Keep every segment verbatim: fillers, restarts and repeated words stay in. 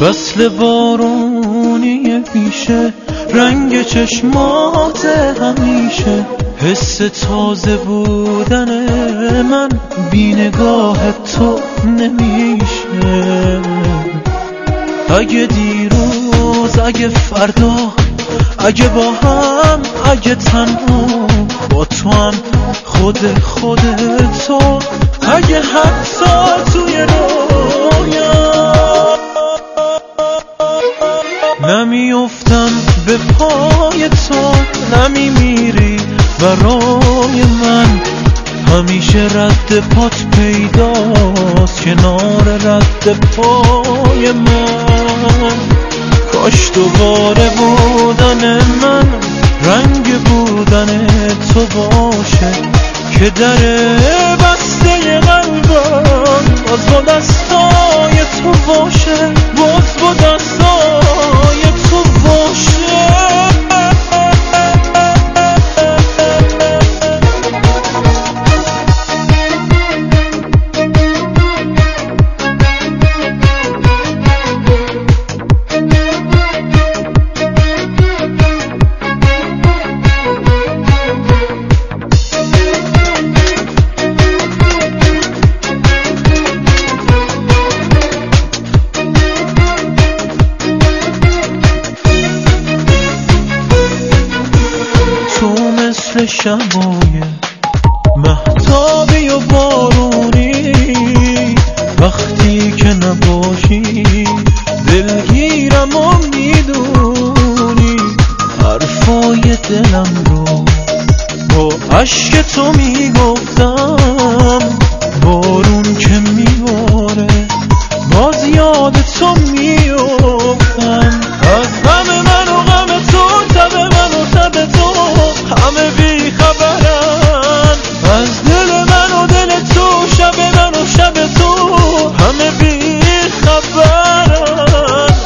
فصل بارونی پیشه، رنگ چشمات همیشه، حس تازه بودن من بی نگاه تو نمیشه. اگه دیروز، اگه فردا، اگه با هم، اگه تنها، با تو هم خود خود تو، اگه حتی توی رویا نمیافتم به پای تو، نمیمیری برای من، همیشه رد پات پیداست کنار رد پای من. کاش دوباره بودن من رنگ بودن تو باشه، که در بسته قلبم باز با دستای تو باشه، باز با دستای تو باشه. مثل شبای مهتابی و بارونی، وقتی که نباشی دلگیرم و میدونی، حرفای دلم رو با عشق تو میگفتم، بارون که میباره باز یاد تو میافتم. از غم من و غم تو، تب من و تب تو، همه بی خبرن. از دل من و دل تو، شب من و شب تو، همه بی خبرن.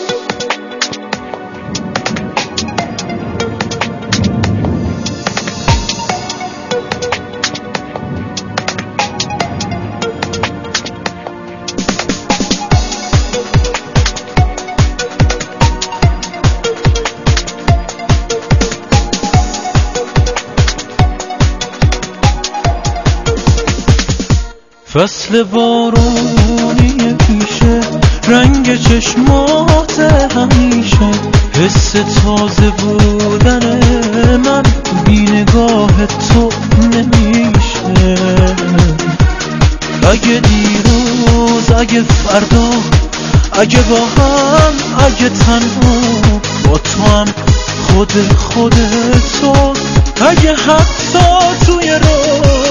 فصل بارونی پیشه، رنگ چشمات همیشه، حس تازه بودن من بی نگاه تو نمیشه. اگه دیروز، اگه فردا، اگه با هم، اگه تنها، با تو هم خود خود تو، اگه حتی توی رو